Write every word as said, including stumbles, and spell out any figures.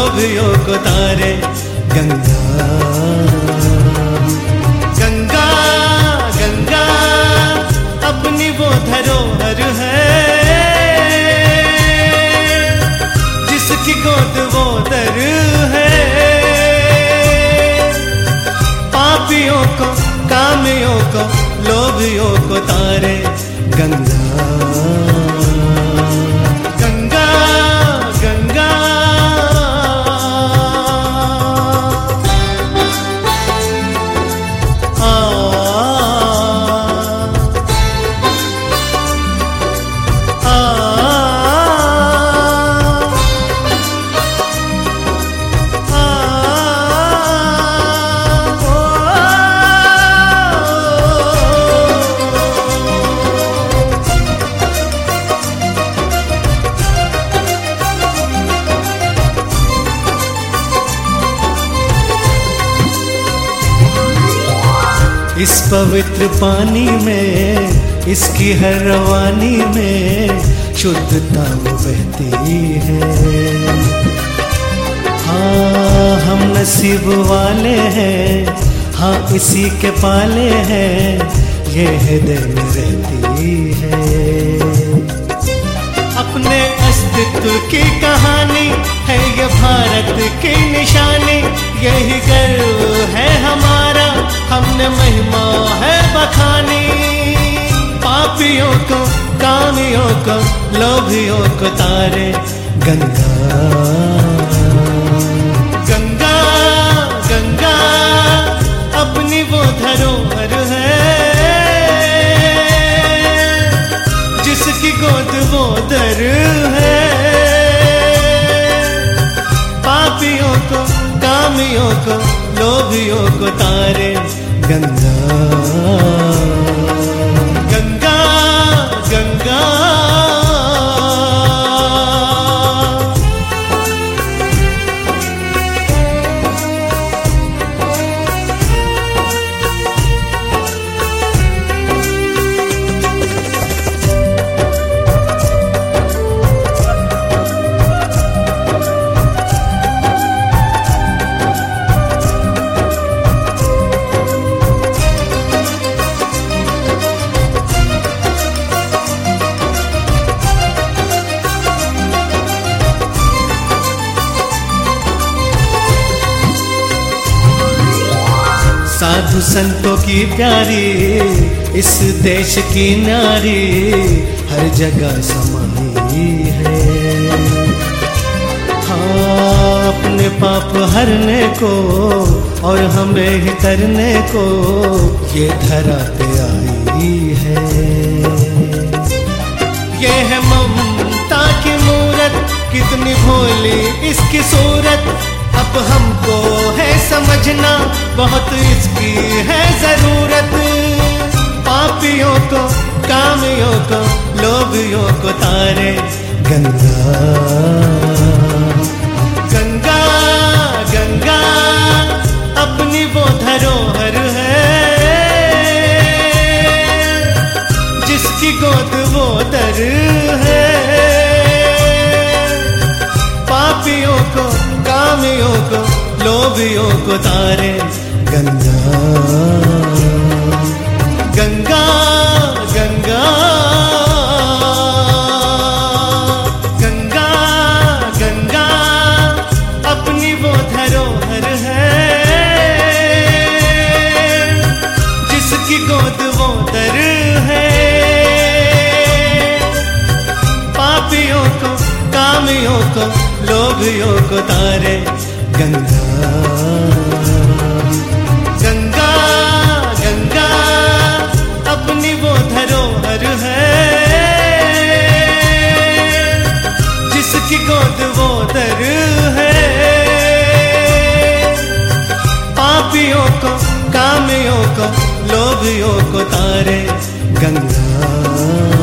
लोभियों को तारे गंगा। गंगा गंगा अपनी वो धरोहर है जिसकी गोद वो दर है। पापियों को कामियों को लोभियों को तारे गंगा। गंगा गंगा आ, आ, आ, इस पवित्र पानी में इसकी हर रवानी में शुद्धता वो बहती है। हाँ हम नसीब वाले हैं, हाँ इसी के पाले हैं, ये हृदय में रहती है। अपने अस्तित्व की कहानी है ये भारत की निशानी, यही गर्व है हमारा, हमने महिमा है बखानी। पापियों को कामियों को लोभियों को तारे गंगा। गंगा गंगा अपनी वो धरोहर है जिसकी गोद वो दर है। पापियों को कामियों को लोभियों को तारे गंगा। गंगा गंगा साधु संतों की प्यारी इस देश की नारी हर जगह समाई है। हाँ अपने पाप हरने को और हमें ही करने को ये धरा पे आई है। ये है ममता की मूरत, कितनी भोली इसकी सूरत, अब हमको है समझना बहुत इसकी है जरूरत। पापियों को कामियों को लोभियों को तारे गंगा। गंगा गंगा अपनी वो धरोहर है जिसकी गोद वो दर है। पापियों को कामियों को लोभियों को तारे गंगा। गंगा गंगा गंगा गंगा अपनी वो धरोहर है जिसकी गोद वो दर है। पापियों को कामियों को लोभियों को तारे गंगा। गंगा गंगा अपनी वो धरोहर है जिसकी गोद वो दर है। पापियों को कामियों को लोभियों को तारे गंगा।